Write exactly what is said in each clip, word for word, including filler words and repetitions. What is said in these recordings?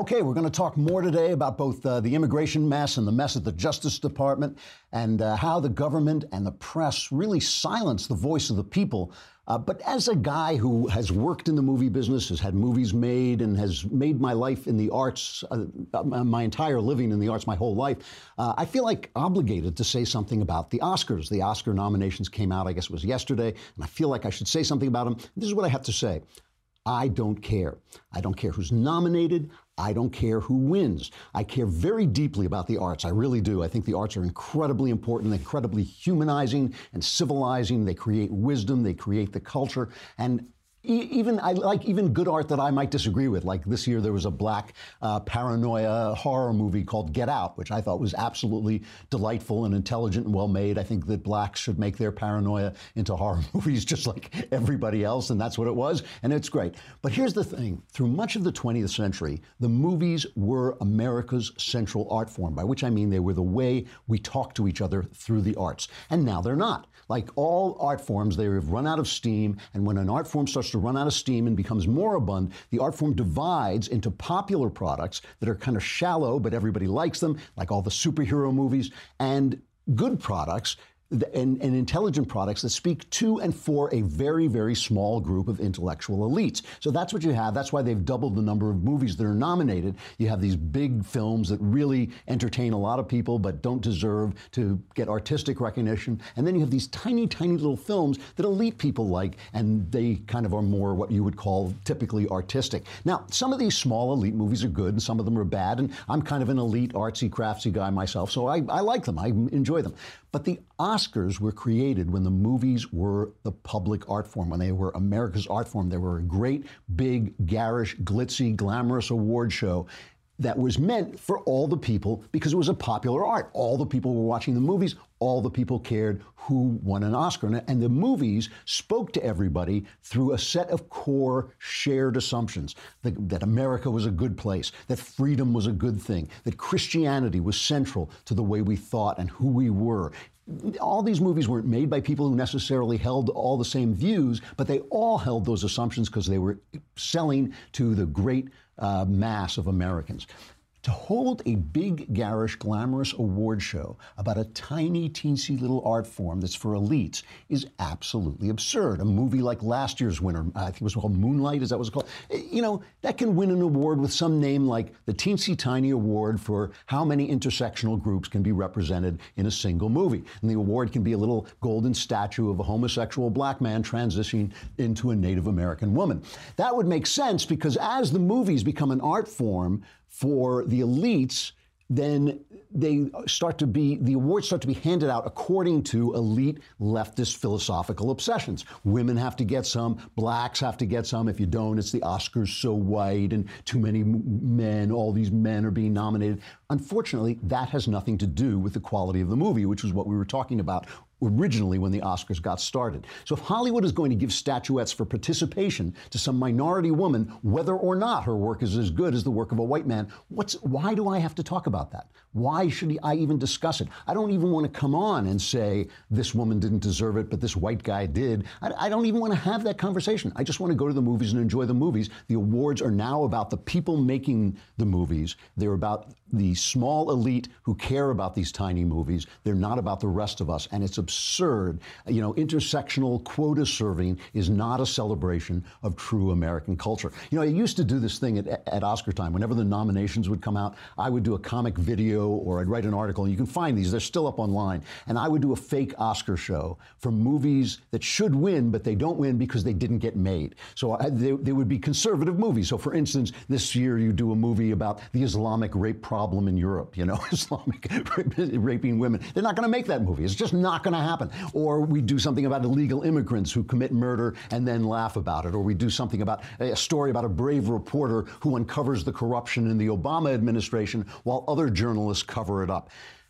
Okay, we're going to talk more today about both uh, the immigration mess and the mess at the Justice Department, and uh, how the government and the press really silence the voice of the people. Uh, but as a guy who has worked in the movie business, has had movies made, and has made my life in the arts, uh, my entire living in the arts, my whole life, uh, I feel like obligated to say something about the Oscars. The Oscar nominations came out, I guess it was yesterday, and I feel like I should say something about them. This is what I have to say. I don't care. I don't care who's nominated. I don't care who wins. I care very deeply about the arts. I really do. I think the arts are incredibly important, incredibly humanizing and civilizing. They create wisdom. They create the culture. And even I like even good art that I might disagree with. Like this year, there was a black uh, paranoia horror movie called Get Out, which I thought was absolutely delightful and intelligent and well made. I think that blacks should make their paranoia into horror movies just like everybody else, and that's what it was, and it's great. But here's the thing. Through much of the twentieth century, the movies were America's central art form, by which I mean they were the way we talk to each other through the arts. And now they're not. Like all art forms, they have run out of steam, and when an art form starts to run out of steam and becomes moribund, the art form divides into popular products that are kind of shallow, but everybody likes them, like all the superhero movies, and good products and, and intelligent products that speak to and for a very, very small group of intellectual elites. So that's what you have. That's why they've doubled the number of movies that are nominated. You have these big films that really entertain a lot of people but don't deserve to get artistic recognition. And then you have these tiny, tiny little films that elite people like, and they kind of are more what you would call typically artistic. Now, some of these small elite movies are good and some of them are bad, and I'm kind of an elite artsy craftsy guy myself, so I, I like them. I enjoy them. But the Oscars were created when the movies were the public art form, when they were America's art form. They were a great, big, garish, glitzy, glamorous award show that was meant for all the people because it was a popular art. All the people were watching the movies. All the people cared who won an Oscar. And the movies spoke to everybody through a set of core shared assumptions that, that America was a good place, that freedom was a good thing, that Christianity was central to the way we thought and who we were. All these movies weren't made by people who necessarily held all the same views, but they all held those assumptions because they were selling to the great uh, mass of Americans. To hold a big, garish, glamorous award show about a tiny, teensy little art form that's for elites is absolutely absurd. A movie like last year's winner, I think it was called Moonlight, is that what it's called? You know, that can win an award with some name like the Teensy Tiny Award for how many intersectional groups can be represented in a single movie. And the award can be a little golden statue of a homosexual black man transitioning into a Native American woman. That would make sense because as the movies become an art form for the elites, then they start to be, the awards start to be handed out according to elite leftist philosophical obsessions. Women have to get some, blacks have to get some. If you don't, it's the Oscars so white and too many men, all these men are being nominated. Unfortunately, that has nothing to do with the quality of the movie, which was what we were talking about originally when the Oscars got started. So if Hollywood is going to give statuettes for participation to some minority woman, whether or not her work is as good as the work of a white man, what's, why do I have to talk about that? Why should I even discuss it? I don't even want to come on and say, this woman didn't deserve it, but this white guy did. I, I don't even want to have that conversation. I just want to go to the movies and enjoy the movies. The awards are now about the people making the movies. They're about the small elite who care about these tiny movies. They're not about the rest of us, and it's absurd. You know, intersectional quota serving is not a celebration of true American culture. You know, I used to do this thing at, at Oscar time. Whenever the nominations would come out, I would do a comic video or I'd write an article, and you can find these. They're still up online. And I would do a fake Oscar show for movies that should win, but they don't win because they didn't get made. So I, they, they would be conservative movies. So for instance, this year you do a movie about the Islamic rape problem in Europe, you know, Islamic raping women. They're not going to make that movie. It's just not going to happen. Or we do something about illegal immigrants who commit murder and then laugh about it. Or we do something about a story about a brave reporter who uncovers the corruption in the Obama administration while other journalists cover it up.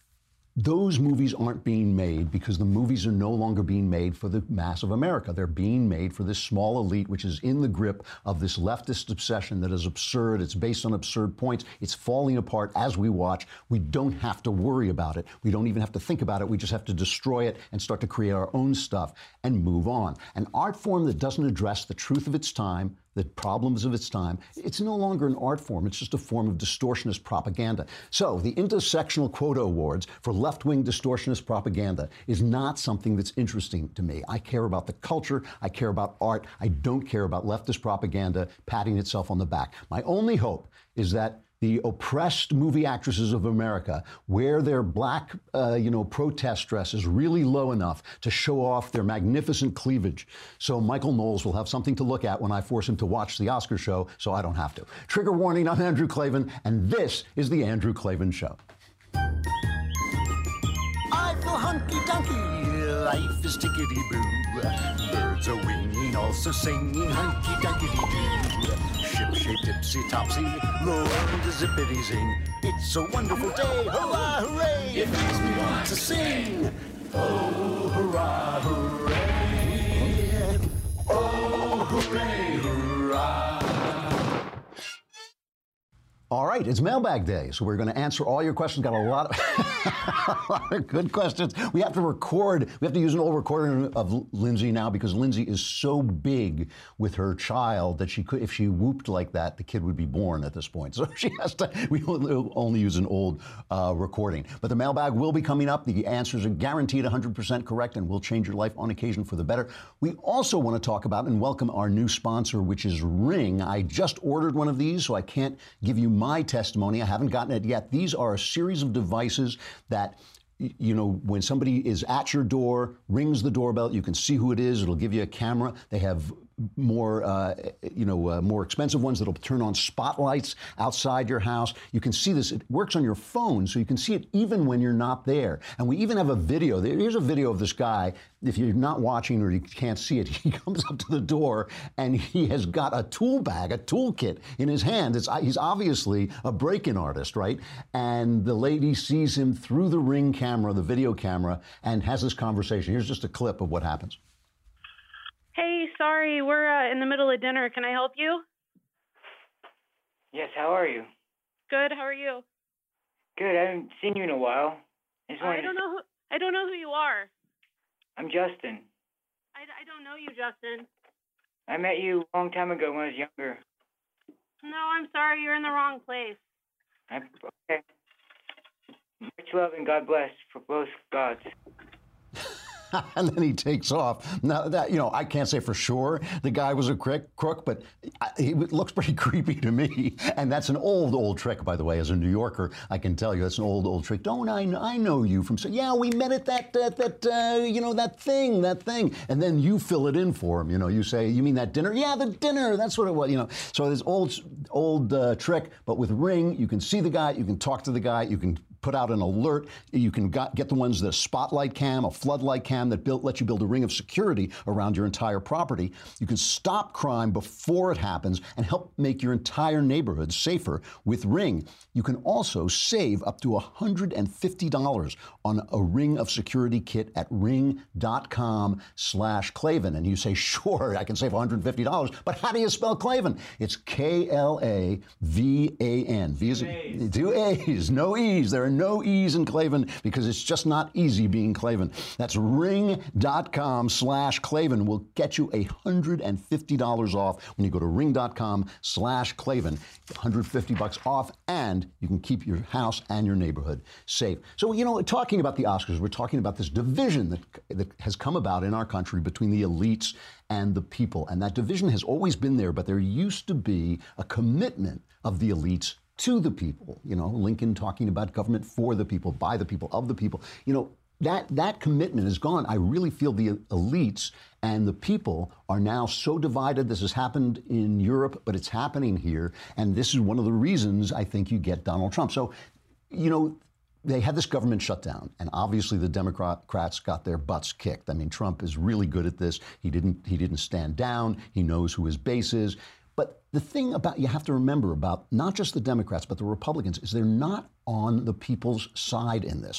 Those movies aren't being made because the movies are no longer being made for the mass of America. They're being made for this small elite, which is in the grip of this leftist obsession that is absurd. It's based on absurd points. It's falling apart as we watch. We don't have to worry about it. We don't even have to think about it. We just have to destroy it and start to create our own stuff and move on. An art form that doesn't address the truth of its time, the problems of its time. It's no longer an art form. It's just a form of distortionist propaganda. So the Intersectional Quota Awards for left-wing distortionist propaganda is not something that's interesting to me. I care about the culture. I care about art. I don't care about leftist propaganda patting itself on the back. My only hope is that the oppressed movie actresses of America wear their black, uh, you know, protest dresses really low enough to show off their magnificent cleavage. So Michael Knowles will have something to look at when I force him to watch the Oscar show, so I don't have to. Trigger warning, I'm Andrew Klavan, and this is The Andrew Klavan Show. I feel hunky-dunky, life is tickety-boo. Birds are winging, also singing hunky-dunky-doo. Ship-shaped, tipsy-topsy, the world is zippity-zing. It's a wonderful day, hurrah, hooray! It makes me want to sing. Oh, hurrah, hooray! Oh, hooray, hurrah! All right, it's mailbag day, so we're going to answer all your questions. Got a lot of, a lot of good questions. We have to record, we have to use an old recording of Lindsay now because Lindsay is so big with her child that she could, if she whooped like that, the kid would be born at this point. So she has to, we only use an old uh, recording. But the mailbag will be coming up. The answers are guaranteed one hundred percent correct and will change your life on occasion for the better. We also want to talk about and welcome our new sponsor, which is Ring. I just ordered one of these, so I can't give you my testimony. I haven't gotten it yet. These are a series of devices that, you know, when somebody is at your door, rings the doorbell, you can see who it is. It'll give you a camera. They have more, uh, you know, uh, more expensive ones that'll turn on spotlights outside your house. You can see this. It works on your phone, so you can see it even when you're not there. And we even have a video. Here's a video of this guy. If you're not watching or you can't see it, he comes up to the door and he has got a tool bag, a toolkit in his hand. It's, he's obviously a break-in artist, right? And the lady sees him through the Ring camera, the video camera, and has this conversation. Here's just a clip of what happens. Hey, sorry, we're uh, in the middle of dinner. Can I help you? Yes, how are you? Good, how are you? Good, I haven't seen you in a while. I, just I don't know who, I don't know who you are. I'm Justin. I, I don't know you, Justin. I met you a long time ago when I was younger. No, I'm sorry, you're in the wrong place. I, okay. Much love and God bless for both gods. And then he takes off. Now that, you know, I can't say for sure the guy was a crook, crook, but I, he looks pretty creepy to me. And that's an old, old trick, by the way. As a New Yorker, I can tell you that's an old, old trick. Don't I? I know you from. Yeah, we met at that, that, that, uh, you know, that thing, that thing. And then you fill it in for him. You know, you say, you mean that dinner? Yeah, the dinner. That's what it was. You know, so this old, old uh, trick. But with Ring, you can see the guy, you can talk to the guy, you can put out an alert. You can got, get the ones, the spotlight cam, a floodlight cam that built, let you build a ring of security around your entire property. You can stop crime before it happens and help make your entire neighborhood safer with Ring. You can also save up to one hundred fifty dollars on a Ring of Security kit at ring.com slash Klavan. And you say, sure, I can save one hundred fifty dollars, but how do you spell Klavan? It's K L A V A N. V is two A's, no E's. There are no E's in Klavan because it's just not easy being Klavan. That's ring.com slash Klavan will get you one hundred fifty dollars off when you go to ring.com slash Klavan. one hundred fifty bucks off, and you can keep your house and your neighborhood safe. So, you know, talking about the Oscars, we're talking about this division that, that has come about in our country between the elites and the people. And that division has always been there, but there used to be a commitment of the elites to the people. You know, Lincoln talking about government for the people, by the people, of the people. You know, that that commitment is gone. I really feel the elites and the people are now so divided. This has happened in Europe, but it's happening here. And this is one of the reasons I think you get Donald Trump. So, you know, they had this government shutdown, and obviously the Democrats got their butts kicked. I mean, Trump is really good at this. He didn't he didn't stand down. He knows who his base is. But the thing about you have to remember about not just the Democrats, but the Republicans is they're not on the people's side in this.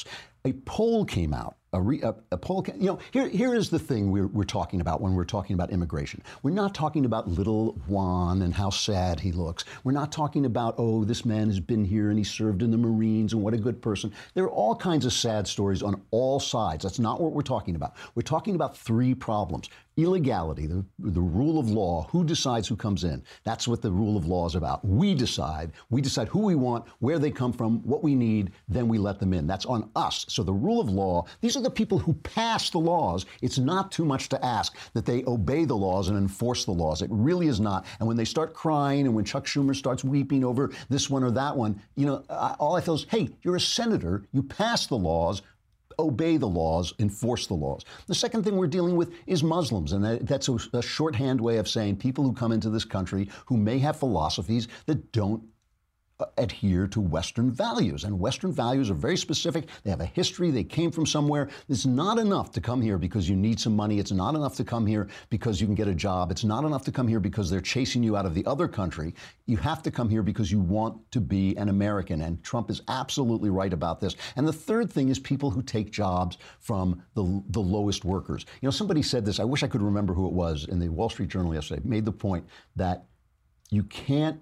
a poll came out. A, re, a, a poll, you know, here, here is the thing we're, we're talking about when we're talking about immigration. We're not talking about little Juan and how sad he looks. We're not talking about, oh, this man has been here and he served in the Marines and what a good person. There are all kinds of sad stories on all sides. That's not what we're talking about. We're talking about three problems. Illegality, the, the rule of law, who decides who comes in. That's what the rule of law is about. We decide. We decide who we want, where they come from, what we need, then we let them in. That's on us. So the rule of law, these are the people who pass the laws. It's not too much to ask that they obey the laws and enforce the laws. It really is not. And when they start crying and when Chuck Schumer starts weeping over this one or that one, you know, I, all I feel is, hey, you're a senator. You pass the laws. Obey the laws, enforce the laws. The second thing we're dealing with is Muslims, and that, that's a, a shorthand way of saying people who come into this country who may have philosophies that don't uh, adhere to Western values. And Western values are very specific. They have a history. They came from somewhere. It's not enough to come here because you need some money. It's not enough to come here because you can get a job. It's not enough to come here because they're chasing you out of the other country. You have to come here because you want to be an American. And Trump is absolutely right about this. And the third thing is people who take jobs from the, the lowest workers. You know, somebody said this, I wish I could remember who it was, in the Wall Street Journal yesterday, made the point that you can't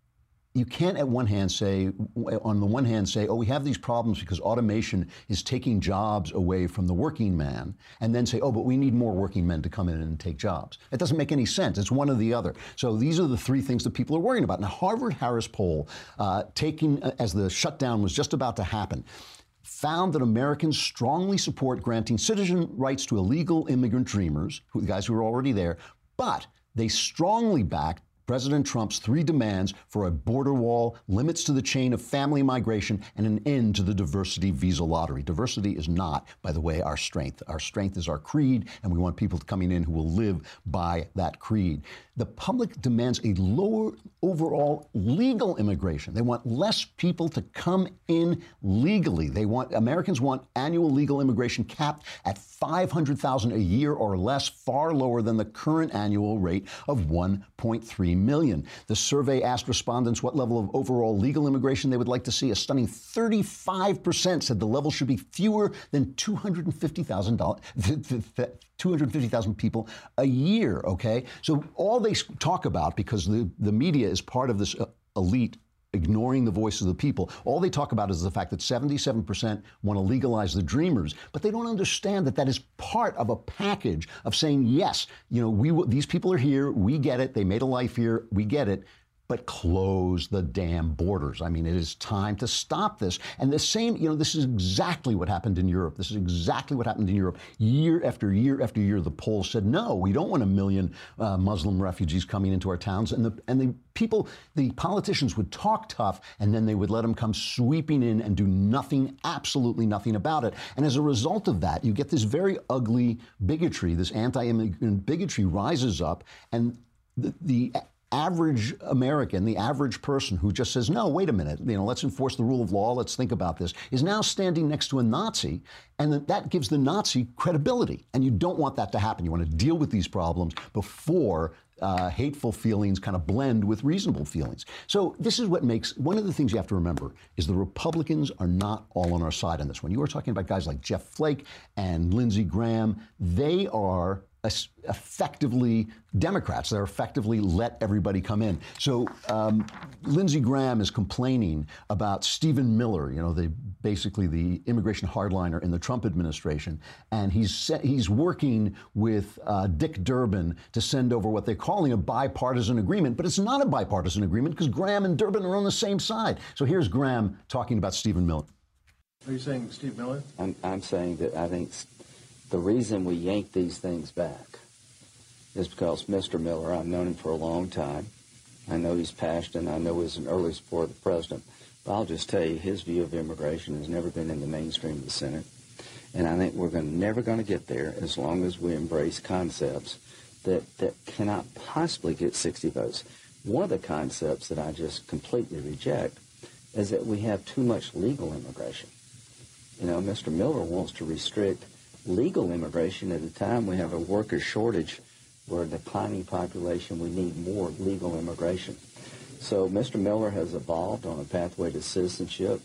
You can't at one hand say, on the one hand say, oh, we have these problems because automation is taking jobs away from the working man, and then say, oh, but we need more working men to come in and take jobs. It doesn't make any sense. It's one or the other. So these are the three things that people are worrying about. Now, Harvard-Harris poll, uh, taking uh, as the shutdown was just about to happen, found that Americans strongly support granting citizen rights to illegal immigrant dreamers, who, the guys who are already there, but they strongly backed President Trump's three demands for a border wall, limits to the chain of family migration, and an end to the diversity visa lottery. Diversity is not, by the way, our strength. Our strength is our creed, and we want people coming in who will live by that creed. The public demands a lower overall legal immigration. They want less people to come in legally. They want, Americans want annual legal immigration capped at five hundred thousand a year or less, far lower than the current annual rate of one point three million. The survey asked respondents what level of overall legal immigration they would like to see. A stunning thirty-five percent said the level should be fewer than two hundred fifty thousand two hundred fifty thousand people a year, okay? So all they talk about, because the, the media is part of this uh, elite ignoring the voice of the people, all they talk about is the fact that seventy-seven percent want to legalize the dreamers, but they don't understand that that is part of a package of saying, yes, you know, we these people are here, we get it, they made a life here, we get it, but close the damn borders. I mean, it is time to stop this. And the same, you know, this is exactly what happened in Europe. This is exactly what happened in Europe. Year after year after year, the polls said, no, we don't want a million uh, Muslim refugees coming into our towns. And the, and the people, the politicians would talk tough, and then they would let them come sweeping in and do nothing, absolutely nothing about it. And as a result of that, you get this very ugly bigotry, this anti-immigrant bigotry rises up, and the, the average American, the average person who just says, no, wait a minute, you know, let's enforce the rule of law, let's think about this, is now standing next to a Nazi, and that gives the Nazi credibility. And you don't want that to happen. You want to deal with these problems before uh, hateful feelings kind of blend with reasonable feelings. So this is what makes, one of the things you have to remember is the Republicans are not all on our side on this. When you are talking about guys like Jeff Flake and Lindsey Graham, they are effectively Democrats. They're effectively let everybody come in. So um, Lindsey Graham is complaining about Stephen Miller, you know, the basically the immigration hardliner in the Trump administration, and he's he's working with uh, Dick Durbin to send over what they're calling a bipartisan agreement, but it's not a bipartisan agreement because Graham and Durbin are on the same side. So here's Graham talking about Stephen Miller. Are you saying Steve Miller? I'm, I'm saying that I think the reason we yank these things back is because Mister Miller, I've known him for a long time. I know he's passionate. I know he's an early supporter of the president. But I'll just tell you, his view of immigration has never been in the mainstream of the Senate. And I think we're gonna, never going to get there as long as we embrace concepts that, that cannot possibly get sixty votes. One of the concepts that I just completely reject is that we have too much legal immigration. You know, Mister Miller wants to restrict legal immigration at a time we have a worker shortage. We're a declining population. We need more legal immigration. So Mister Miller has evolved on a pathway to citizenship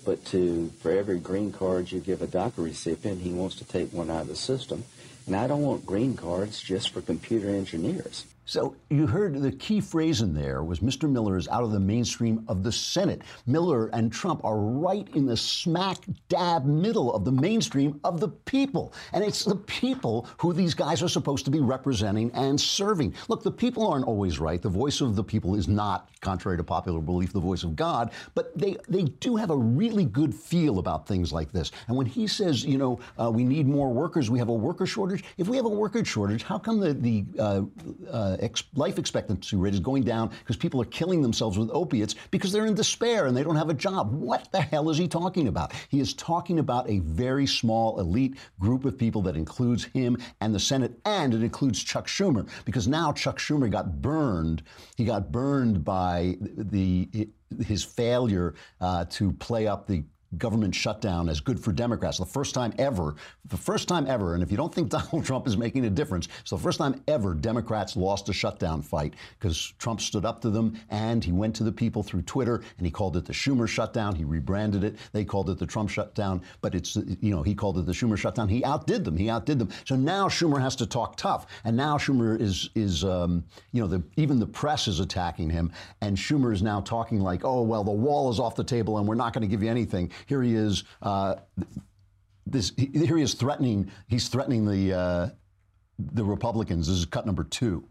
but to for every green card you give a DACA recipient, he wants to take one out of the system. And I don't want green cards just for computer engineers. So you heard the key phrase in there was Mister Miller is out of the mainstream of the Senate. Miller and Trump are right in the smack dab middle of the mainstream of the people. And it's the people who these guys are supposed to be representing and serving. Look, the people aren't always right. The voice of the people is not, contrary to popular belief, the voice of God. But they, they do have a really good feel about things like this. And when he says, you know, uh, we need more workers, we have a worker shortage. If we have a worker shortage, how come the, the uh, uh, Ex- life expectancy rate is going down because people are killing themselves with opiates because they're in despair and they don't have a job? What the hell is he talking about? He is talking about a very small elite group of people that includes him and the Senate, and it includes Chuck Schumer, because now Chuck Schumer got burned. He got burned by the, the his failure uh, to play up the government shutdown as good for Democrats. The first time ever, the first time ever, and if you don't think Donald Trump is making a difference, it's the first time ever Democrats lost a shutdown fight because Trump stood up to them and he went to the people through Twitter and he called it the Schumer shutdown. He rebranded it. They called it the Trump shutdown, but it's, you know, he called it the Schumer shutdown. He outdid them. He outdid them. So now Schumer has to talk tough. And now Schumer is, is um, you know, the, even the press is attacking him. And Schumer is now talking like, oh, well, the wall is off the table and we're not going to give you anything. Here he is. Uh, this here he is threatening. He's threatening the uh, the Republicans. This is cut number two.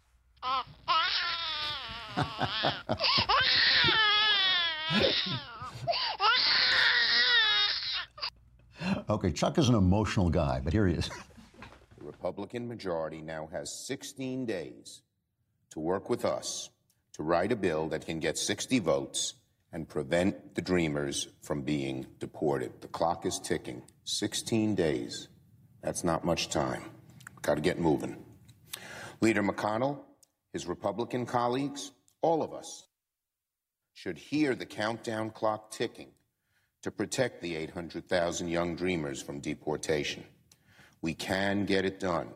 Okay, Chuck is an emotional guy, but here he is. The Republican majority now has sixteen days to work with us to write a bill that can get sixty votes and prevent the Dreamers from being deported. The clock is ticking. sixteen days. That's not much time. Got to get moving. Leader McConnell, his Republican colleagues, all of us should hear the countdown clock ticking to protect the eight hundred thousand young Dreamers from deportation. We can get it done.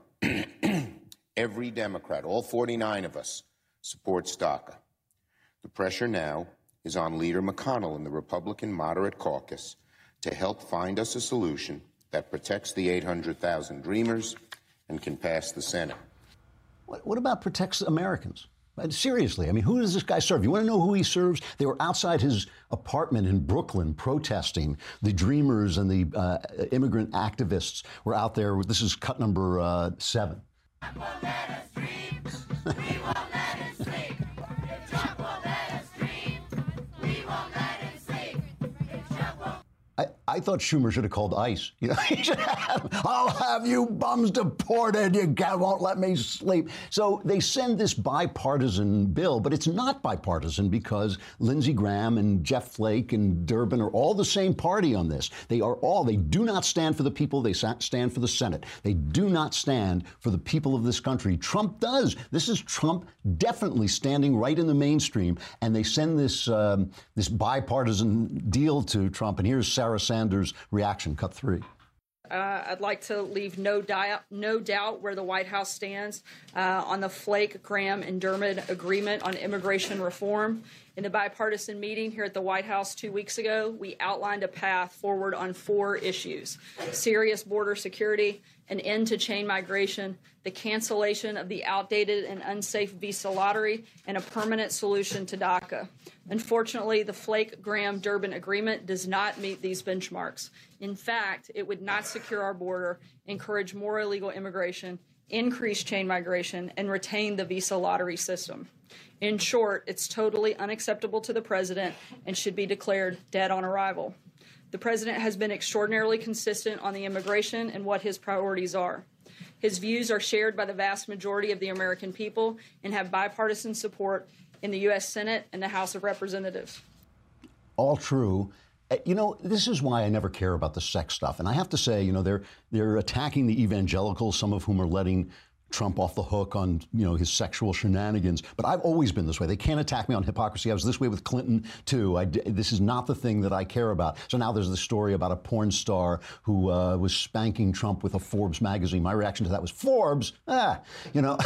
Every Democrat, all forty-nine of us, supports DACA. The pressure now is on Leader McConnell and the Republican moderate caucus to help find us a solution that protects the eight hundred thousand Dreamers and can pass the Senate. What, what about protects Americans? Seriously, I mean, who does this guy serve? You want to know who he serves? They were outside his apartment in Brooklyn protesting. The Dreamers and the uh, immigrant activists were out there. This is cut number uh, seven. Trump won't let us dream. We won't let it sleep. Trump won't let us dream. We won't let it sleep. Trump won't. I, I thought Schumer should have called ICE. You know, he should have, I'll have you bums deported. You won't let me sleep. So they send this bipartisan bill, but it's not bipartisan because Lindsey Graham and Jeff Flake and Durbin are all the same party on this. They are all, they do not stand for the people. They stand for the Senate. They do not stand for the people of this country. Trump does. This is Trump definitely standing right in the mainstream. And they send this, um, this bipartisan deal to Trump. And here's Sarah Sanders' reaction, cut three. Uh, I'd like to leave no doubt, no doubt where the White House stands uh, on the Flake, Graham, and Durbin agreement on immigration reform. In the bipartisan meeting here at the White House two weeks ago, we outlined a path forward on four issues: serious border security, an end to chain migration, the cancellation of the outdated and unsafe visa lottery, and a permanent solution to DACA. Unfortunately, the Flake-Graham-Durbin agreement does not meet these benchmarks. In fact, it would not secure our border, encourage more illegal immigration, increase chain migration, and retain the visa lottery system. In short, it's totally unacceptable to the president and should be declared dead on arrival. The president has been extraordinarily consistent on the immigration and what his priorities are. His views are shared by the vast majority of the American people and have bipartisan support in the U S Senate and the House of Representatives. All true. You know, this is why I never care about the sex stuff. And I have to say, you know, they're they're attacking the evangelicals, some of whom are letting Trump off the hook on, you know, his sexual shenanigans. But I've always been this way. They can't attack me on hypocrisy. I was this way with Clinton, too. I, this is not the thing that I care about. So now there's this story about a porn star who uh, was spanking Trump with a Forbes magazine. My reaction to that was, Forbes? Ah, you know,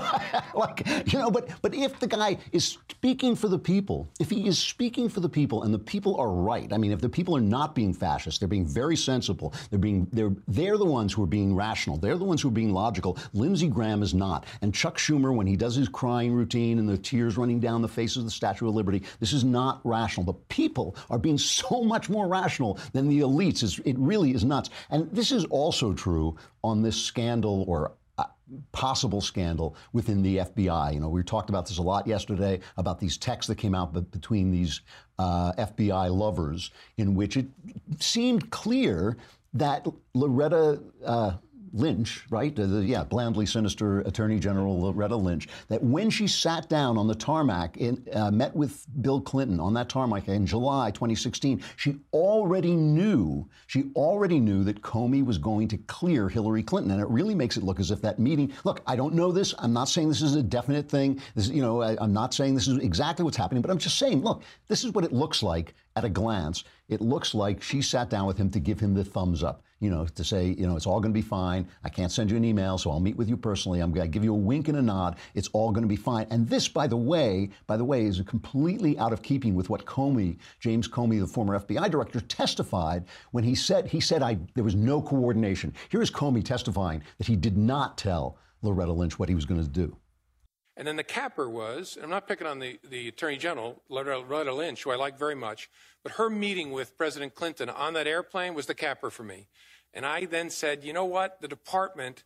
like, you know, but, but if the guy is speaking for the people, if he is speaking for the people and the people are right, I mean, if the people are not being fascist, they're being very sensible, they're being, they're, they're the ones who are being rational, they're the ones who are being logical. Lindsey Graham is not. And Chuck Schumer, when he does his crying routine and the tears running down the faces of the Statue of Liberty, this is not rational. The people are being so much more rational than the elites. It's, it really is nuts. And this is also true on this scandal or uh, possible scandal within the F B I. You know, we talked about this a lot yesterday about these texts that came out between these uh, F B I lovers in which it seemed clear that Loretta uh, Lynch, right? Uh, the, yeah, blandly sinister Attorney General Loretta Lynch, that when she sat down on the tarmac, in, uh, met with Bill Clinton on that tarmac in July twenty sixteen, she already knew, she already knew that Comey was going to clear Hillary Clinton. And it really makes it look as if that meeting, look, I don't know this. I'm not saying this is a definite thing. This, you know, I, I'm not saying this is exactly what's happening, but I'm just saying, look, this is what it looks like at a glance. It looks like she sat down with him to give him the thumbs up, you know, to say, you know, it's all going to be fine. I can't send you an email, so I'll meet with you personally. I'm going to give you a wink and a nod. It's all going to be fine. And this, by the way, by the way, is completely out of keeping with what Comey, James Comey, the former F B I director, testified when he said, he said I, there was no coordination. Here is Comey testifying that he did not tell Loretta Lynch what he was going to do. And then the capper was, and I'm not picking on the, the Attorney General, Loretta Lynch, who I like very much, but her meeting with President Clinton on that airplane was the capper for me. And I then said, you know what? The department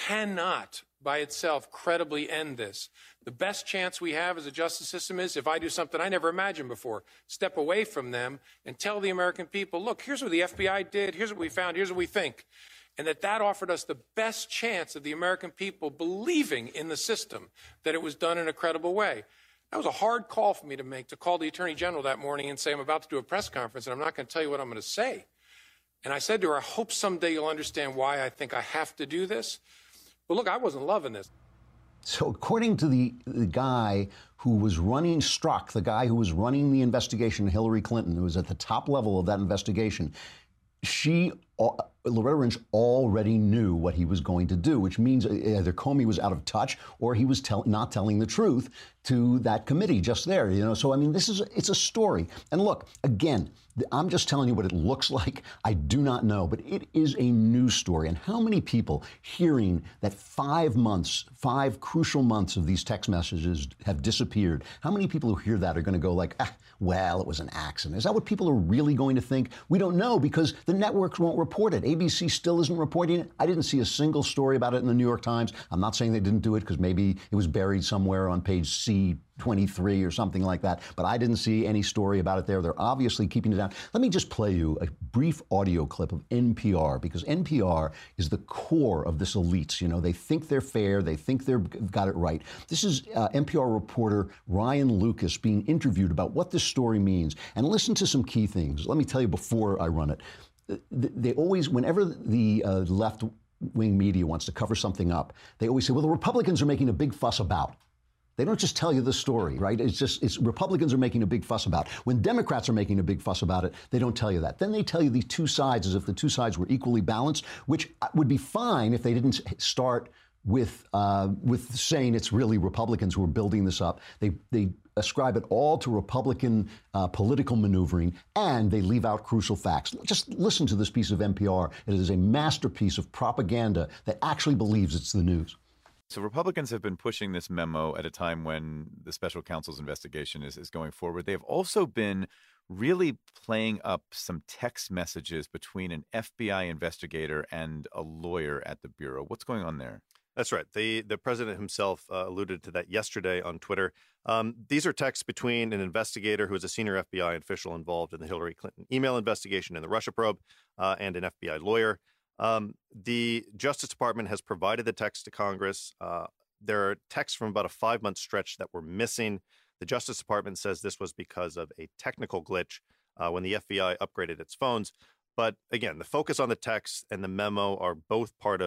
cannot by itself credibly end this. The best chance we have as a justice system is if I do something I never imagined before, step away from them and tell the American people, look, here's what the F B I did, here's what we found, here's what we think. And that that offered us the best chance of the American people believing in the system, that it was done in a credible way. That was a hard call for me to make, to call the Attorney General that morning and say, I'm about to do a press conference and I'm not going to tell you what I'm going to say. And I said to her, I hope someday you'll understand why I think I have to do this. But look, I wasn't loving this. So according to the, the guy who was running, Strzok, the guy who was running the investigation, Hillary Clinton, who was at the top level of that investigation, she, Loretta Lynch, already knew what he was going to do, which means either Comey was out of touch or he was tell, not telling the truth to that committee just there, you know. So, I mean, this is, it's a story. And look, again, I'm just telling you what it looks like. I do not know, but it is a news story. And how many people hearing that five months, five crucial months of these text messages have disappeared, how many people who hear that are going to go like, ah, well, it was an accident? Is that what people are really going to think? We don't know because the networks won't report it. A B C still isn't reporting it. I didn't see a single story about it in the New York Times. I'm not saying they didn't do it because maybe it was buried somewhere on page C twenty-three or something like that, but I didn't see any story about it there. They're obviously keeping it down. Let me just play you a brief audio clip of N P R, because N P R is the core of this elites. You know, they think they're fair. They think they've got it right. This is uh, N P R reporter Ryan Lucas being interviewed about what this story means. And listen to some key things. Let me tell you before I run it. They always, whenever the uh, left-wing media wants to cover something up, they always say, well, the Republicans are making a big fuss about. They don't just tell you the story, right? It's just, it's Republicans are making a big fuss about. When Democrats are making a big fuss about it, they don't tell you that. Then they tell you these two sides as if the two sides were equally balanced, which would be fine if they didn't start with uh, with saying it's really Republicans who are building this up. They they ascribe it all to Republican uh, political maneuvering, and they leave out crucial facts. Just listen to this piece of N P R. It is a masterpiece of propaganda that actually believes it's the news. So Republicans have been pushing this memo at a time when the special counsel's investigation is, is going forward. They have also been really playing up some text messages between an F B I investigator and a lawyer at the Bureau. What's going on there? That's right. The the president himself uh, alluded to that yesterday on Twitter. Um, these are texts between an investigator who is a senior F B I official involved in the Hillary Clinton email investigation and the Russia probe, uh, and an F B I lawyer. Um, the Justice Department has provided the text to Congress. Uh, there are texts from about a five-month stretch that were missing. The Justice Department says this was because of a technical glitch uh, when the F B I upgraded its phones. But again, the focus on the text and the memo are both part of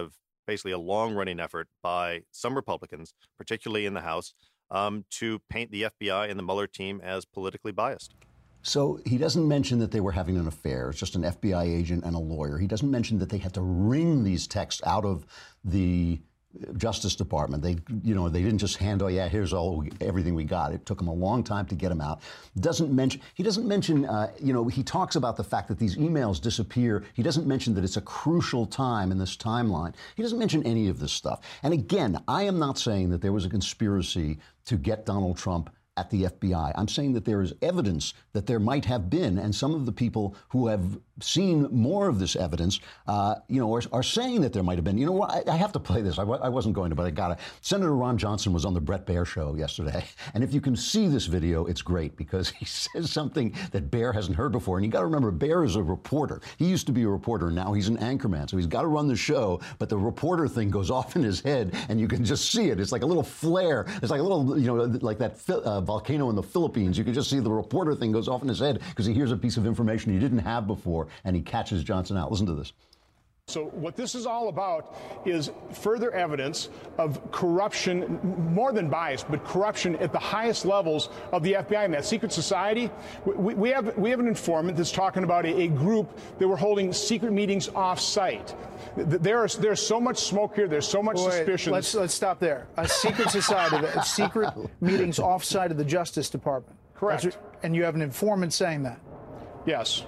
basically a long-running effort by some Republicans, particularly in the House, um, to paint the F B I and the Mueller team as politically biased. So he doesn't mention that they were having an affair. It's just an F B I agent and a lawyer. He doesn't mention that they had to wring these texts out of the Justice Department. They, you know, they didn't just hand, oh yeah, here's all everything we got. It took them a long time to get them out. Doesn't mention. He doesn't mention. Uh, you know, he talks about the fact that these emails disappear. He doesn't mention that it's a crucial time in this timeline. He doesn't mention any of this stuff. And again, I am not saying that there was a conspiracy to get Donald Trump at the F B I. I'm saying that there is evidence that there might have been, and some of the people who have seen more of this evidence, uh, you know, are, are saying that there might have been. You know what? I, I have to play this. I, w- I wasn't going to, but I got it. Senator Ron Johnson was on the Bret Baier show yesterday, and if you can see this video, it's great because he says something that Baier hasn't heard before. And you got to remember, Baier is a reporter. He used to be a reporter, and now he's an anchorman, so he's got to run the show. But the reporter thing goes off in his head, and you can just see it. It's like a little flare. It's like a little, you know, like that uh, volcano in the Philippines. You can just see the reporter thing goes off in his head because he hears a piece of information he didn't have before, and he catches Johnson out. Listen to this. So what this is all about is further evidence of corruption, more than bias, but corruption at the highest levels of the F B I and that secret society. We, we have we have an informant that's talking about a, a group that were holding secret meetings off-site. There is there's so much smoke here. There's so much Wait, suspicion. Let's let's stop there. A secret society, that secret meetings off-site of the Justice Department. Correct. That's, and you have an informant saying that. Yes.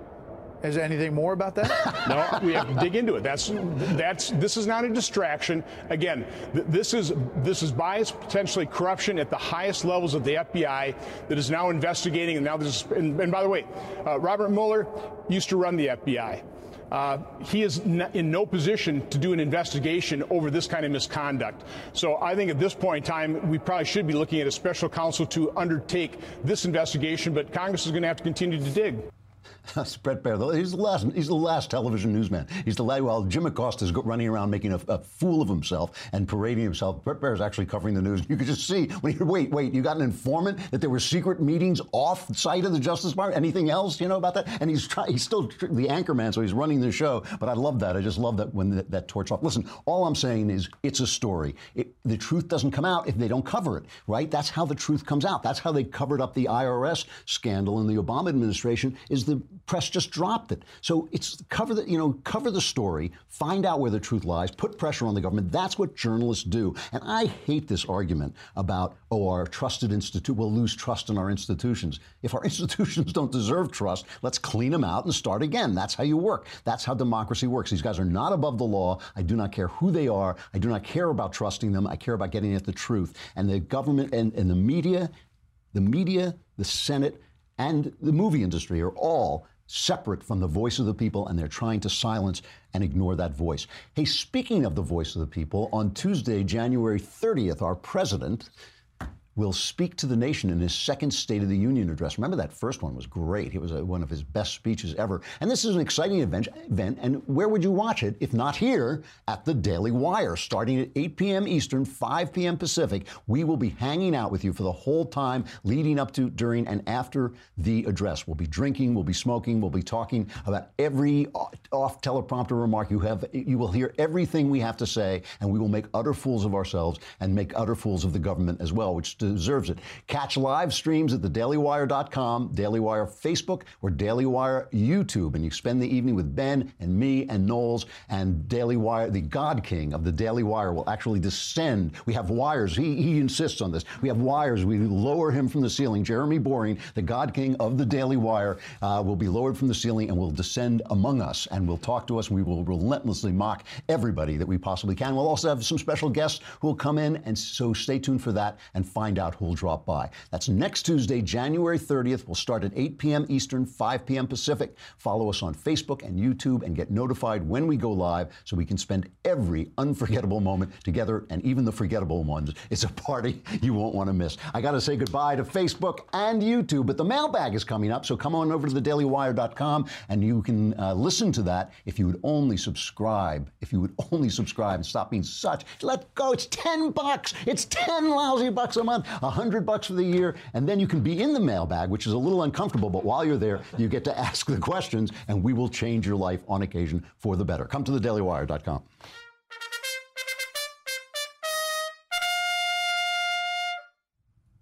Is there anything more about that? No, we have to dig into it. That's that's this is not a distraction. Again, th- this is this is bias, potentially corruption at the highest levels of the F B I that is now investigating. And now there's and, and by the way, uh, Robert Mueller used to run the F B I. Uh, he is n- in no position to do an investigation over this kind of misconduct. So I think at this point in time, we probably should be looking at a special counsel to undertake this investigation. But Congress is going to have to continue to dig. That's Bret Baier. He's the last. He's the last television newsman. He's the last. While Jim Acosta is running around making a, a fool of himself and parading himself, Bret Baier is actually covering the news. You could just see when you wait, wait. You got an informant that there were secret meetings off site of the Justice Department. Anything else you know about that? And he's trying. He's still the anchorman, so he's running the show. But I love that. I just love that when that, that torch off. Listen, all I'm saying is it's a story. It, the truth doesn't come out if they don't cover it, right? That's how the truth comes out. That's how they covered up the I R S scandal in the Obama administration. Is the press just dropped it. So it's cover the, you know, cover the story, find out where the truth lies, put pressure on the government. That's what journalists do. And I hate this argument about, oh, our trusted institute, we'll lose trust in our institutions. If our institutions don't deserve trust, let's clean them out and start again. That's how you work. That's how democracy works. These guys are not above the law. I do not care who they are. I do not care about trusting them. I care about getting at the truth. And the government and, and the media, the media, the Senate, and the movie industry are all separate from the voice of the people, and they're trying to silence and ignore that voice. Hey, speaking of the voice of the people, on Tuesday, January thirtieth, our president will speak to the nation in his second State of the Union address. Remember, that first one was great. It was a, one of his best speeches ever. And this is an exciting event, event, and where would you watch it if not here at the Daily Wire? Starting at eight p.m. Eastern, five p.m. Pacific, we will be hanging out with you for the whole time leading up to, during, and after the address. We'll be drinking, we'll be smoking, we'll be talking about every off teleprompter remark you have. You will hear everything we have to say, and we will make utter fools of ourselves and make utter fools of the government as well, which deserves it. Catch live streams at the daily wire dot com, Daily Wire Facebook, or Daily Wire YouTube. And you spend the evening with Ben and me and Knowles, and Daily Wire, the God King of the Daily Wire, will actually descend. We have wires. He, he insists on this. We have wires. We lower him from the ceiling. Jeremy Boring, the God King of the Daily Wire, uh, will be lowered from the ceiling and will descend among us and will talk to us, and we will relentlessly mock everybody that we possibly can. We'll also have some special guests who will come in, and so stay tuned for that and find out who will drop by. That's next Tuesday, January thirtieth. We'll start at eight p.m. Eastern, five p.m. Pacific. Follow us on Facebook and YouTube and get notified when we go live so we can spend every unforgettable moment together, and even the forgettable ones. It's a party you won't want to miss. I got to say goodbye to Facebook and YouTube, but the mailbag is coming up, so come on over to the daily wire dot com and you can uh, listen to that if you would only subscribe. If you would only subscribe and stop being such. Let go. It's ten bucks. It's ten lousy bucks a month. A hundred bucks for the year, and then you can be in the mailbag, which is a little uncomfortable, but while you're there, you get to ask the questions, and we will change your life on occasion for the better. Come to the daily wire dot com.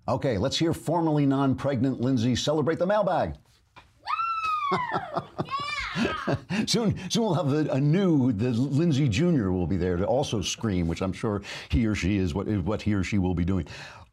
Okay, let's hear formerly non-pregnant Lindsay celebrate the mailbag. soon, soon we'll have the, a new, the Lindsay Junior will be there to also scream, which I'm sure he or she is what, what he or she will be doing.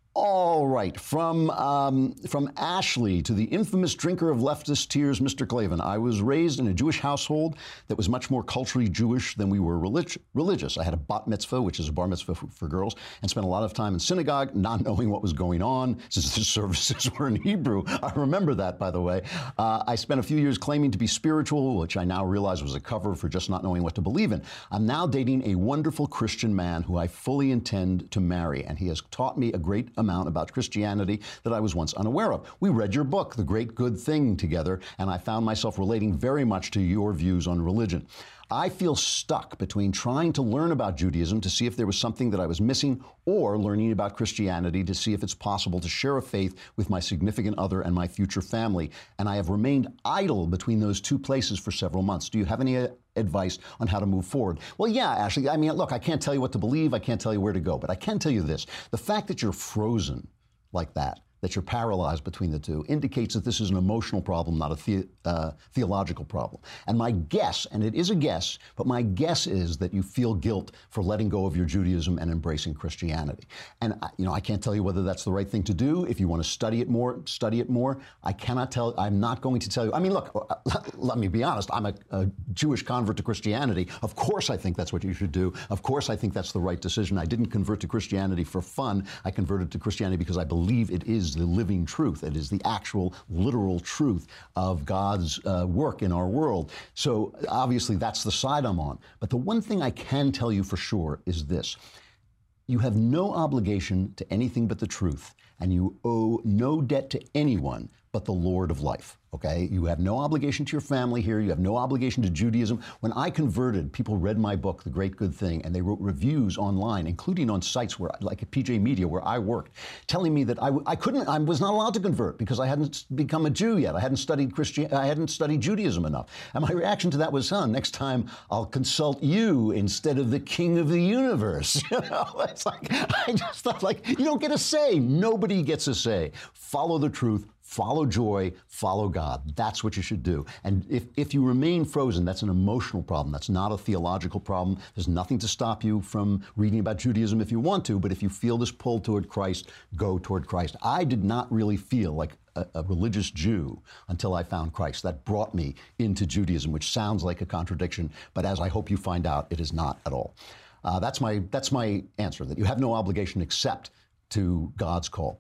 All right, from um, from Ashley to the infamous drinker of leftist tears, Mister Klavan. I was raised in a Jewish household that was much more culturally Jewish than we were relig- religious. I had a bat mitzvah, which is a bar mitzvah for, for girls, and spent a lot of time in synagogue, not knowing what was going on, since the services were in Hebrew. I remember that, by the way. Uh, I spent a few years claiming to be spiritual, which I now realize was a cover for just not knowing what to believe in. I'm now dating a wonderful Christian man who I fully intend to marry, and he has taught me a great amount about Christianity that I was once unaware of. We read your book, The Great Good Thing, together, and I found myself relating very much to your views on religion. I feel stuck between trying to learn about Judaism to see if there was something that I was missing, or learning about Christianity to see if it's possible to share a faith with my significant other and my future family. And I have remained idle between those two places for several months. Do you have any uh, advice on how to move forward? Well, yeah, Ashley, I mean, look, I can't tell you what to believe. I can't tell you where to go. But I can tell you this. The fact that you're frozen like that, that you're paralyzed between the two, indicates that this is an emotional problem, not a the, uh, theological problem. And my guess, and it is a guess, but my guess is that you feel guilt for letting go of your Judaism and embracing Christianity. And, you know, I can't tell you whether that's the right thing to do. If you want to study it more, study it more. I cannot tell, I'm not going to tell you. I mean, look, let me be honest. I'm a, a Jewish convert to Christianity. Of course I think that's what you should do. Of course I think that's the right decision. I didn't convert to Christianity for fun. I converted to Christianity because I believe it is the living truth. It is the actual, literal truth of God's uh, work in our world. So obviously that's the side I'm on. But the one thing I can tell you for sure is this. You have no obligation to anything but the truth, and you owe no debt to anyone but the Lord of life. Okay? You have no obligation to your family here. You have no obligation to Judaism. When I converted, people read my book, The Great Good Thing, and they wrote reviews online, including on sites where, like at P J Media, where I worked, telling me that I, I couldn't, I was not allowed to convert because I hadn't become a Jew yet. I hadn't studied Christian, I hadn't studied Judaism enough. And my reaction to that was, huh, next time I'll consult you instead of the King of the universe. You know, it's like, I just thought, like, you don't get a say. Nobody gets a say. Follow the truth. Follow joy, follow God. That's what you should do. And if, if you remain frozen, that's an emotional problem. That's not a theological problem. There's nothing to stop you from reading about Judaism if you want to, but if you feel this pull toward Christ, go toward Christ. I did not really feel like a, a religious Jew until I found Christ. That brought me into Judaism, which sounds like a contradiction, but as I hope you find out, it is not at all. Uh, that's my, that's my answer, that you have no obligation except to God's call.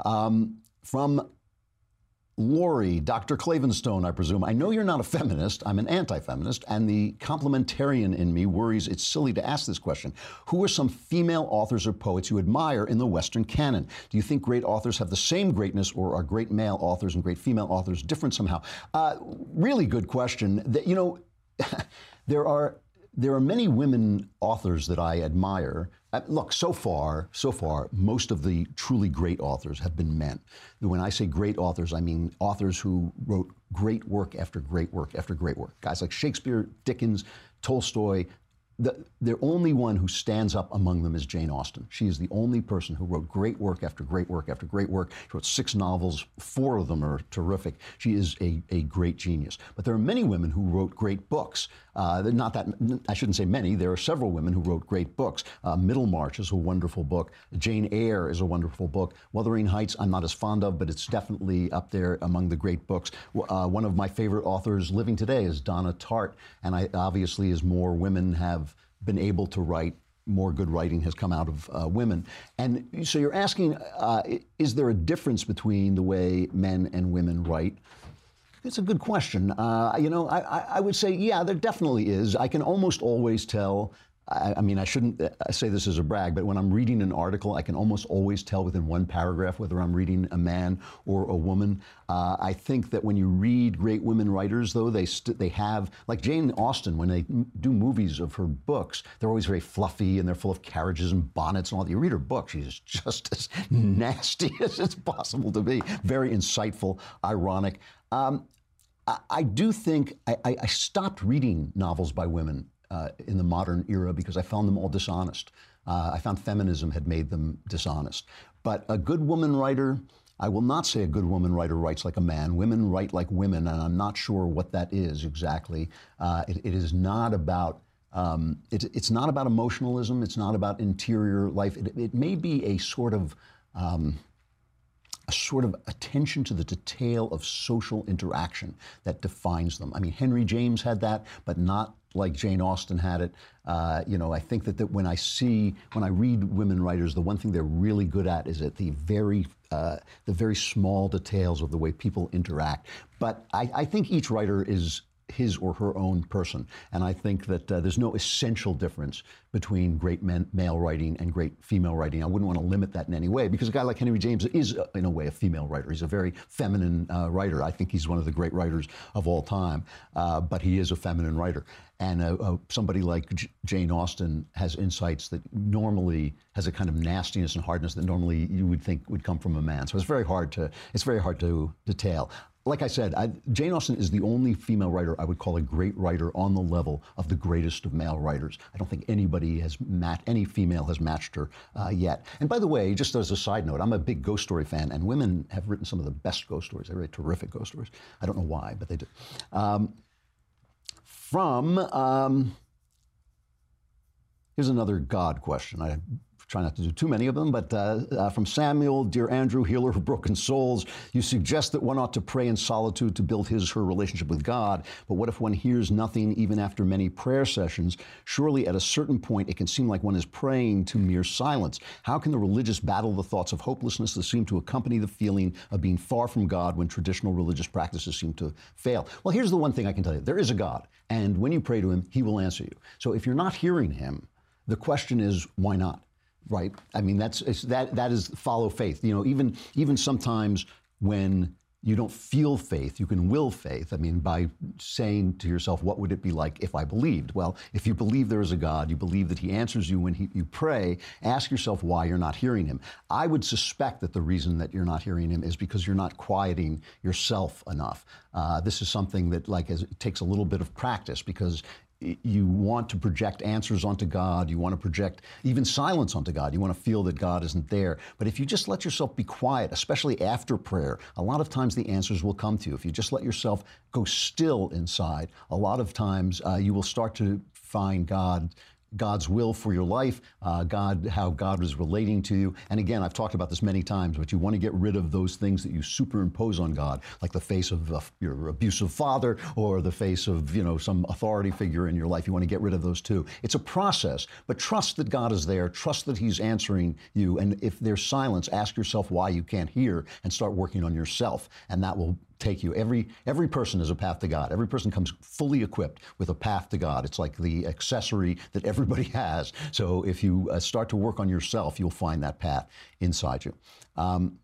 Um, from Lori, Doctor Clavenstone, I presume. I know you're not a feminist. I'm an anti-feminist, and the complementarian in me worries it's silly to ask this question. Who are some female authors or poets you admire in the Western canon? Do you think great authors have the same greatness, or are great male authors and great female authors different somehow? Uh, really good question. That, you know, there are there are many women authors that I admire. Uh, look, so far, so far, most of the truly great authors have been men. When I say great authors, I mean authors who wrote great work after great work after great work. Guys like Shakespeare, Dickens, Tolstoy. The, the only one who stands up among them is Jane Austen. She is the only person who wrote great work after great work after great work. She wrote six novels. Four of them are terrific. She is a, a great genius. But there are many women who wrote great books. Uh, not that, I shouldn't say many. There are several women who wrote great books. Uh, Middlemarch is a wonderful book. Jane Eyre is a wonderful book. Wuthering Heights, I'm not as fond of, but it's definitely up there among the great books. Uh, one of my favorite authors living today is Donna Tartt. And I, obviously, as more women have been able to write, more good writing has come out of uh, women. And so you're asking, uh, is there a difference between the way men and women write? It's a good question. Uh, you know, I, I would say, yeah, there definitely is. I can almost always tell. I, I mean, I shouldn't say this as a brag, but when I'm reading an article, I can almost always tell within one paragraph whether I'm reading a man or a woman. Uh, I think that when you read great women writers, though, they st- they have, like Jane Austen, when they m- do movies of her books, they're always very fluffy and they're full of carriages and bonnets and all that. You read her book, she's just as nasty as it's possible to be. Very insightful, ironic. Um, I, I do think I, I stopped reading novels by women Uh, in the modern era because I found them all dishonest. Uh, I found feminism had made them dishonest. but a good woman writer, I will not say a good woman writer writes like a man. Women write like women, and I'm not sure what that is exactly. Uh, it, it is not about um, it, it's not about emotionalism. It's not about interior life. It, it may be a sort of um, a sort of attention to the detail of social interaction that defines them. I mean, Henry James had that, but not like Jane Austen had it. Uh, you know, I think that, that when I see, when I read women writers, the one thing they're really good at is at the very, uh, the very small details of the way people interact. But I, I think each writer is his or her own person. And I think that uh, there's no essential difference between great men, male writing and great female writing. I wouldn't want to limit that in any way, because a guy like Henry James is, uh, in a way, a female writer. He's a very feminine uh, writer. I think he's one of the great writers of all time, uh, but he is a feminine writer. And uh, uh, somebody like J- Jane Austen has insights that normally has a kind of nastiness and hardness that normally you would think would come from a man. So it's very hard to, it's very hard to detail. Like I said, I, Jane Austen is the only female writer I would call a great writer on the level of the greatest of male writers. I don't think anybody has matched, any female has matched her uh, yet. And by the way, just as a side note, I'm a big ghost story fan, and women have written some of the best ghost stories. They write terrific ghost stories. I don't know why, but they do. Um, from, um, here's another God question. I try not to do too many of them, but uh, uh, from Samuel, dear Andrew, healer of broken souls, you suggest that one ought to pray in solitude to build his, her relationship with God. But what if one hears nothing even after many prayer sessions? Surely at a certain point, it can seem like one is praying to mere silence. How can the religious battle the thoughts of hopelessness that seem to accompany the feeling of being far from God when traditional religious practices seem to fail? Well, here's the one thing I can tell you. There is a God, and when you pray to him, he will answer you. So if you're not hearing him, the question is, why not? Right. I mean, that's it's, that that is follow faith. You know, even even sometimes when you don't feel faith, you can will faith. I mean, by saying to yourself, what would it be like if I believed? Well, if you believe there is a God, you believe that he answers you when he, you pray, ask yourself why you're not hearing him. I would suspect that the reason that you're not hearing him is because you're not quieting yourself enough. Uh, this is something that like is, it takes a little bit of practice, because you want to project answers onto God. You want to project even silence onto God. You want to feel that God isn't there. But if you just let yourself be quiet, especially after prayer, a lot of times the answers will come to you. If you just let yourself go still inside, a lot of times uh, you will start to find God God's will for your life, uh, God, how God is relating to you. And again, I've talked about this many times, but you want to get rid of those things that you superimpose on God, like the face of uh, your abusive father or the face of, you know, some authority figure in your life. You want to get rid of those too. It's a process, but trust that God is there. Trust that he's answering you. And if there's silence, ask yourself why you can't hear and start working on yourself. And that will take you. Every every person is a path to God. Every person comes fully equipped with a path to God. It's like the accessory that everybody has. So if you uh, start to work on yourself, you'll find that path inside you. Um,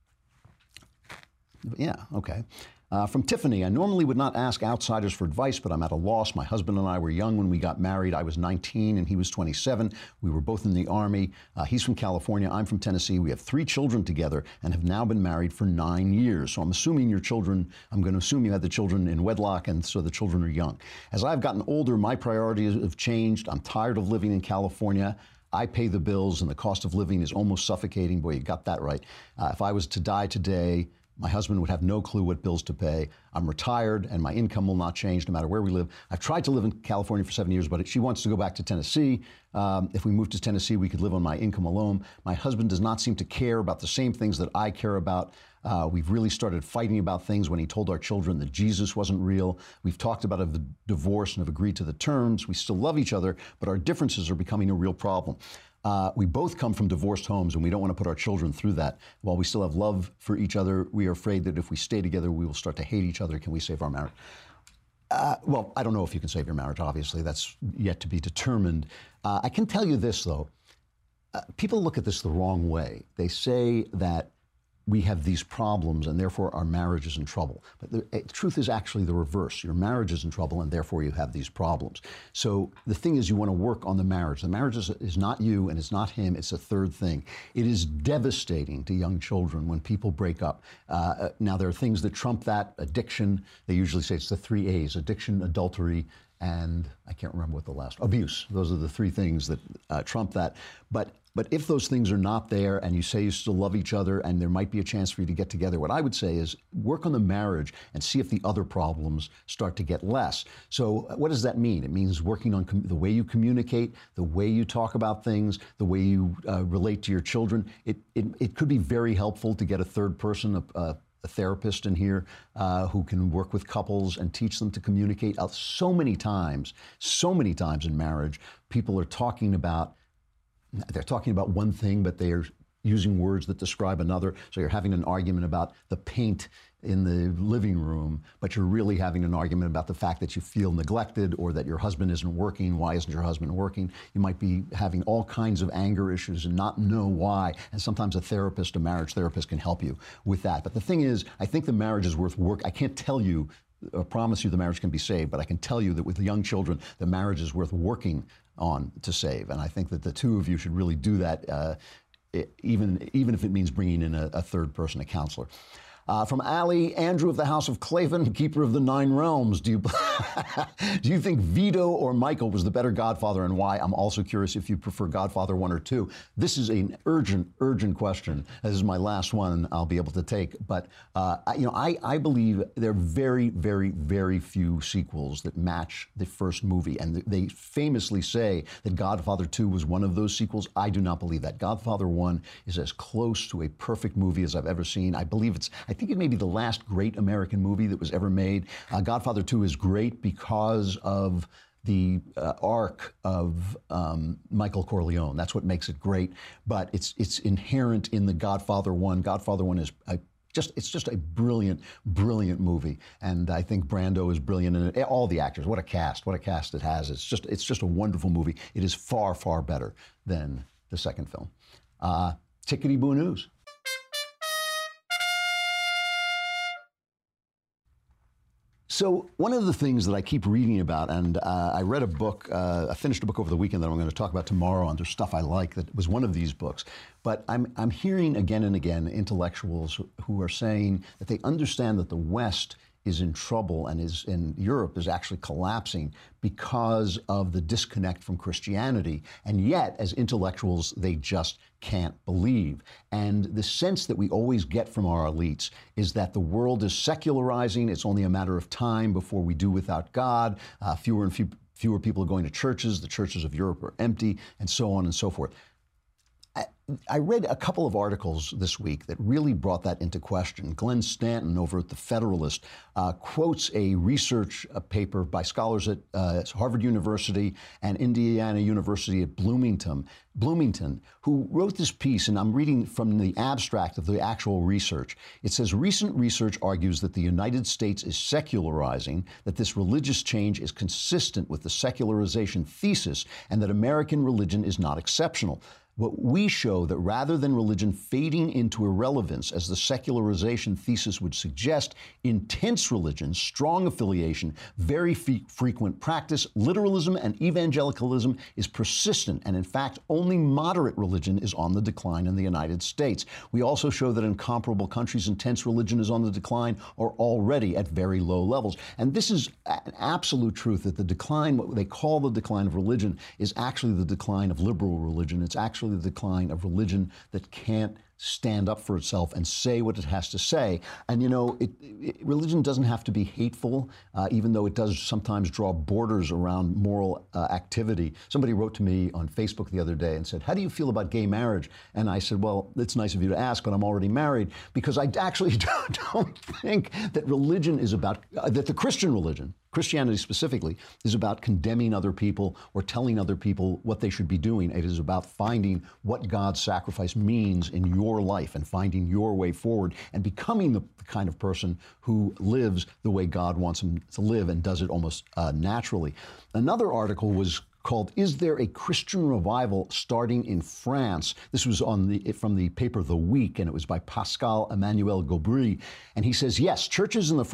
yeah, okay. Uh, from Tiffany, I normally would not ask outsiders for advice, but I'm at a loss. My husband and I were young when we got married. I was nineteen and he was twenty-seven. We were both in the Army. Uh, he's from California. I'm from Tennessee. We have three children together and have now been married for nine years. So I'm assuming your children, I'm going to assume you had the children in wedlock, and so the children are young. As I've gotten older, my priorities have changed. I'm tired of living in California. I pay the bills and the cost of living is almost suffocating. Boy, you got that right. Uh, if I was to die today, my husband would have no clue what bills to pay. I'm retired, and my income will not change no matter where we live. I've tried to live in California for seven years, but she wants to go back to Tennessee. Um, if we moved to Tennessee, we could live on my income alone. My husband does not seem to care about the same things that I care about. Uh, we've really started fighting about things when he told our children that Jesus wasn't real. We've talked about a divorce and have agreed to the terms. We still love each other, but our differences are becoming a real problem. Uh, we both come from divorced homes, and we don't want to put our children through that. While we still have love for each other, we are afraid that if we stay together, we will start to hate each other. Can we save our marriage? Uh, well, I don't know if you can save your marriage, obviously. That's yet to be determined. Uh, I can tell you this, though. Uh, people look at this the wrong way. They say that we have these problems and therefore our marriage is in trouble. But the, the truth is actually the reverse. Your marriage is in trouble and therefore you have these problems. So the thing is, you want to work on the marriage. The marriage is, is not you and it's not him. It's a third thing. It is devastating to young children when people break up. Uh, now, there are things that trump that. Addiction. They usually say it's the three A's: addiction, adultery, and I can't remember what the last, abuse. Those are the three things that uh, trump that. But But if those things are not there and you say you still love each other and there might be a chance for you to get together, what I would say is work on the marriage and see if the other problems start to get less. So what does that mean? It means working on com- the way you communicate, the way you talk about things, the way you uh, relate to your children. It, it, it could be very helpful to get a third person, a, a, a therapist in here uh, who can work with couples and teach them to communicate. Uh, so many times, so many times in marriage, people are talking about They're talking about one thing, but they are using words that describe another. So you're having an argument about the paint in the living room, but you're really having an argument about the fact that you feel neglected or that your husband isn't working. Why isn't your husband working? You might be having all kinds of anger issues and not know why. And sometimes a therapist, a marriage therapist, can help you with that. But the thing is, I think the marriage is worth work. I can't tell you or promise you the marriage can be saved, but I can tell you that with young children, the marriage is worth working on to save. And I think that the two of you should really do that, uh, even, even if it means bringing in a, a third person, a counselor. Uh, from Ali, Andrew of the House of Clavin, keeper of the nine realms. Do you do you think Vito or Michael was the better Godfather, and why? I'm also curious if you prefer Godfather one or two. This is an urgent, urgent question. This is my last one I'll be able to take. But uh, you know, I, I believe there are very, very, very few sequels that match the first movie, and they famously say that Godfather two was one of those sequels. I do not believe that. Godfather one is as close to a perfect movie as I've ever seen. I believe it's. I think it may be the last great American movie that was ever made. Uh, Godfather two is great because of the uh, arc of um, Michael Corleone. That's what makes it great. But it's it's inherent in the Godfather one. Godfather one is a, just it's just a brilliant, brilliant movie. And I think Brando is brilliant in it. All the actors, what a cast, what a cast it has. It's just it's just a wonderful movie. It is far, far better than the second film. Uh, Tickety-boo news. So one of the things that I keep reading about, and uh, I read a book, uh, I finished a book over the weekend that I'm going to talk about tomorrow under stuff I like, that was one of these books. But I'm, I'm hearing again and again intellectuals who are saying that they understand that the West is in trouble and is in Europe is actually collapsing because of the disconnect from Christianity. And yet, as intellectuals, they just can't believe. And the sense that we always get from our elites is that the world is secularizing. It's only a matter of time before we do without God. Uh, fewer and few, fewer people are going to churches. The churches of Europe are empty, and so on and so forth. I, I read a couple of articles this week that really brought that into question. Glenn Stanton over at The Federalist uh, quotes a research uh, paper by scholars at uh, Harvard University and Indiana University at Bloomington, Bloomington, who wrote this piece, and I'm reading from the abstract of the actual research. It says, recent research argues that the United States is secularizing, that this religious change is consistent with the secularization thesis, and that American religion is not exceptional. What we show that rather than religion fading into irrelevance, as the secularization thesis would suggest, intense religion, strong affiliation, very fe- frequent practice, literalism, and evangelicalism is persistent, and in fact, only moderate religion is on the decline in the United States. We also show that in comparable countries, intense religion is on the decline or already at very low levels. And this is an absolute truth, that the decline, what they call the decline of religion, is actually the decline of liberal religion. It's actually the decline of religion that can't stand up for itself and say what it has to say. And, you know, it, it, religion doesn't have to be hateful, uh, even though it does sometimes draw borders around moral uh, activity. Somebody wrote to me on Facebook the other day and said, how do you feel about gay marriage? And I said, well, it's nice of you to ask, but I'm already married, because I actually don't, don't think that religion is about, uh, that the Christian religion, Christianity specifically, is about condemning other people or telling other people what they should be doing. It is about finding what God's sacrifice means in your life and finding your way forward and becoming the kind of person who lives the way God wants him to live and does it almost uh, naturally. Another article was called, Is There a Christian Revival Starting in France? This was on the from the paper The Week, and it was by Pascal Emmanuel Gobry. And he says, yes, churches in the French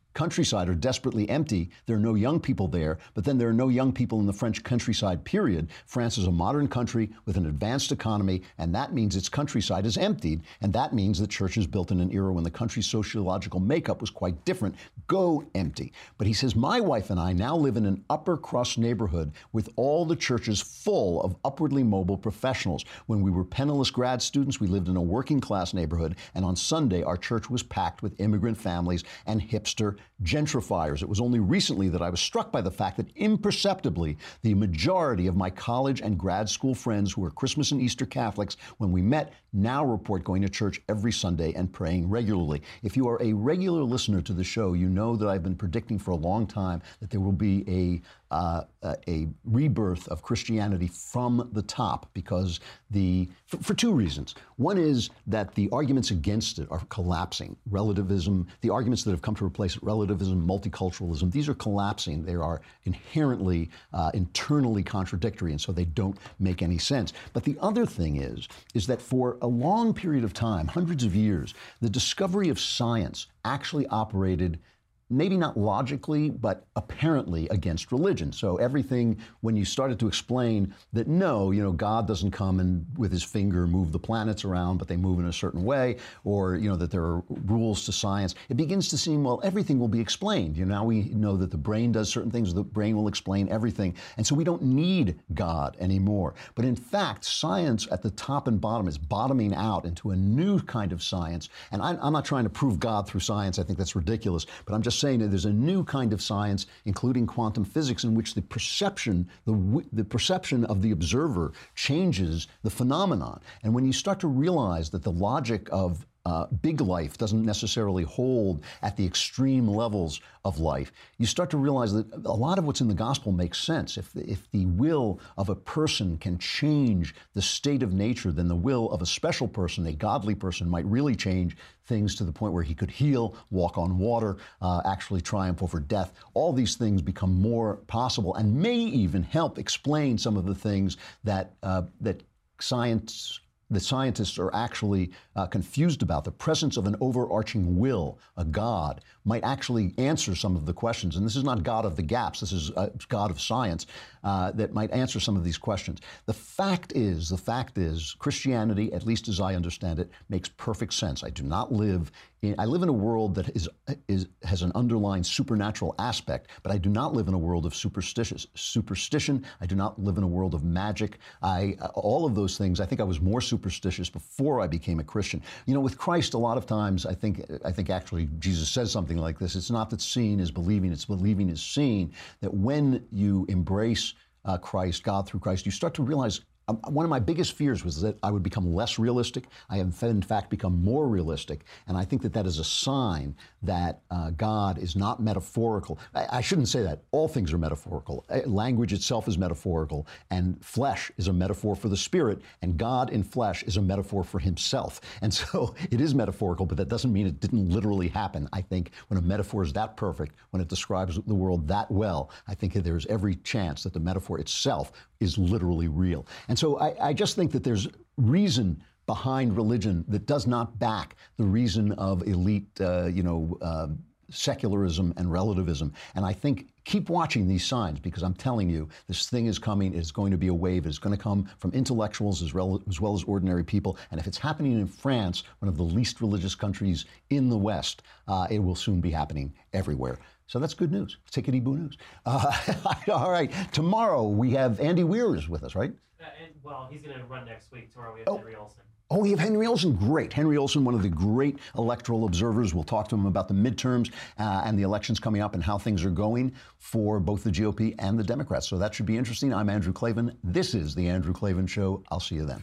countryside are desperately empty. There are no young people there, but then there are no young people in the French countryside, period. France is a modern country with an advanced economy, and that means its countryside is emptied, and that means the church is built in an era when the country's sociological makeup was quite different. Go empty. But he says, my wife and I now live in an upper crust neighborhood with all the churches full of upwardly mobile professionals. When we were penniless grad students, we lived in a working class neighborhood, and on Sunday, our church was packed with immigrant families and hipster gentrifiers. It was only recently that I was struck by the fact that imperceptibly, the majority of my college and grad school friends who are Christmas and Easter Catholics, when we met, now report going to church every Sunday and praying regularly. If you are a regular listener to the show, you know that I've been predicting for a long time that there will be a Uh, a rebirth of Christianity from the top, because the for, for two reasons. One is that the arguments against it are collapsing. Relativism, the arguments that have come to replace it, relativism, multiculturalism, these are collapsing. They are inherently uh, internally contradictory, and so they don't make any sense. But the other thing is, is that for a long period of time, hundreds of years, the discovery of science actually operated maybe not logically, but apparently against religion. So everything, when you started to explain that, no, you know, God doesn't come and with his finger move the planets around, but they move in a certain way, or, you know, that there are rules to science, it begins to seem, well, everything will be explained. You know, now we know that the brain does certain things, the brain will explain everything. And so we don't need God anymore. But in fact, science at the top and bottom is bottoming out into a new kind of science. And I'm, I'm not trying to prove God through science. I think that's ridiculous. But I'm just saying that there's a new kind of science, including quantum physics, in which the perception, the, the perception of the observer changes the phenomenon. And when you start to realize that the logic of Uh, big life doesn't necessarily hold at the extreme levels of life, you start to realize that a lot of what's in the gospel makes sense. If the, if the will of a person can change the state of nature, then the will of a special person, a godly person, might really change things to the point where he could heal, walk on water, uh, actually triumph over death. All these things become more possible and may even help explain some of the things that uh, that science the scientists are actually uh, confused about. The presence of an overarching will, a God, might actually answer some of the questions. And this is not God of the gaps. This is a God of science uh, that might answer some of these questions. The fact is, the fact is, Christianity, at least as I understand it, makes perfect sense. I do not live in, I live in a world that is, is has an underlying supernatural aspect, but I do not live in a world of superstitious, superstition. I do not live in a world of magic. I, all of those things, I think I was more superstitious before I became a Christian. You know, with Christ, a lot of times, I think, I think actually Jesus says something like this. It's not that seeing is believing, it's believing is seeing. That when you embrace uh, Christ, God through Christ, you start to realize um, one of my biggest fears was that I would become less realistic. I have, in fact, become more realistic. And I think that that is a sign that uh, God is not metaphorical. I, I shouldn't say that. All things are metaphorical. Language itself is metaphorical, and flesh is a metaphor for the Spirit, and God in flesh is a metaphor for himself. And so it is metaphorical, but that doesn't mean it didn't literally happen. I think when a metaphor is that perfect, when it describes the world that well, I think that there's every chance that the metaphor itself is literally real. And so I, I just think that there's reason behind religion that does not back the reason of elite, uh, you know, uh, secularism and relativism. And I think keep watching these signs, because I'm telling you, this thing is coming. It's going to be a wave. It's going to come from intellectuals as well, as well as ordinary people. And if it's happening in France, one of the least religious countries in the West, uh, it will soon be happening everywhere. So that's good news. Tickety-boo news. Uh, all right. Tomorrow we have Andy Weir is with us, right? Uh, and, well, he's going to run next week. Tomorrow we have Oh. Henry Olsen. Oh, we have Henry Olsen. Great. Henry Olsen, one of the great electoral observers. We'll talk to him about the midterms uh, and the elections coming up and how things are going for both the G O P and the Democrats. So that should be interesting. I'm Andrew Klavan. This is The Andrew Klavan Show. I'll see you then.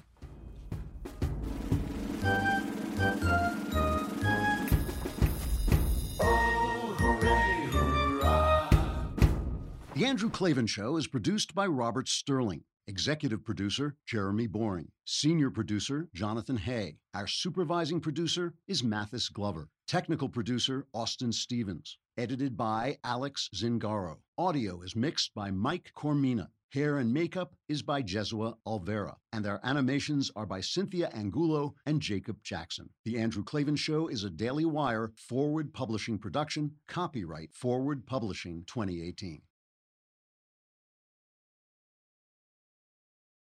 The Andrew Klavan Show is produced by Robert Sterling. Executive producer, Jeremy Boring. Senior producer, Jonathan Hay. Our supervising producer is Mathis Glover. Technical producer, Austin Stevens. Edited by Alex Zingaro. Audio is mixed by Mike Cormina. Hair and makeup is by Jesua Alvera, and our animations are by Cynthia Angulo and Jacob Jackson. The Andrew Klavan Show is a Daily Wire Forward Publishing production, copyright Forward Publishing twenty eighteen.